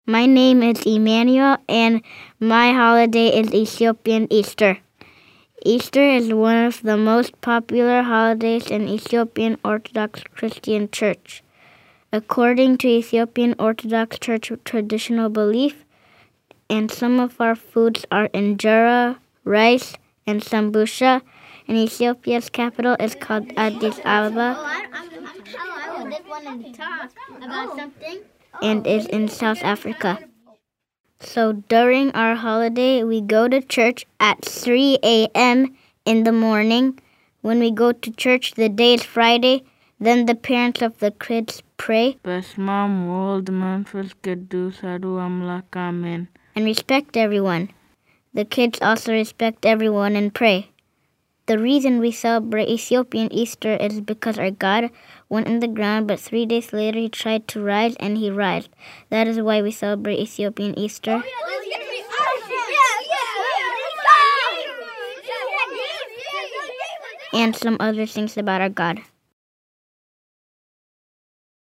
My name is Emmanuel, and my holiday is Ethiopian Easter. Easter is one of the most popular holidays in Ethiopian Orthodox Christian Church. According to Ethiopian Orthodox Church traditional belief, and some of our foods are injera, rice, and sambusha, and Ethiopia's capital is called Addis Ababa and is in South Africa. So during our holiday, we go to church at 3 a.m. in the morning. When we go to church, the day is Friday. Then the parents of the kids pray and respect everyone. The kids also respect everyone and pray. The reason we celebrate Ethiopian Easter is because our God went in the ground, but 3 days later he tried to rise, and he rose. That is why we celebrate Ethiopian Easter. And some other things about our God.